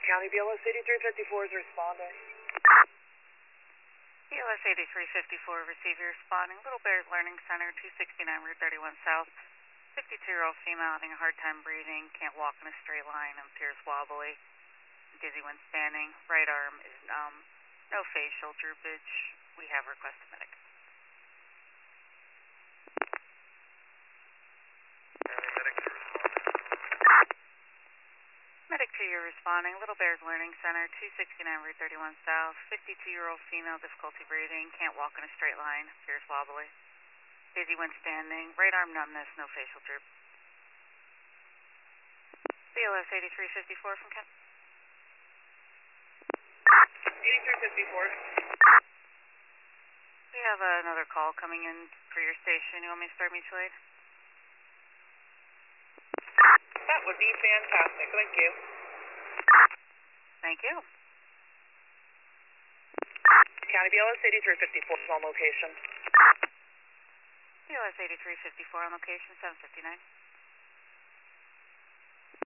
County BLS 8354 is responding. BLS 8354, receiver responding. Little Bears Learning Center, 269 Route 31 South. 52-year-old female having a hard time breathing, can't walk in a straight line, appears wobbly, dizzy when standing. Right arm is numb, no facial droopage. We have requested medic. Medic 2, you're responding. Little Bears Learning Center, 269 Route 31 South. 52-year-old female, difficulty breathing, can't walk in a straight line, appears wobbly, dizzy when standing. Right arm numbness, no facial droop. BLS 8354 from Kent. 8354. We have another call coming in for your station. You want me to start mutual aid? That would be fantastic. Thank you. Thank you. County BLS 8354 is on location. BLS 8354 on location, 759.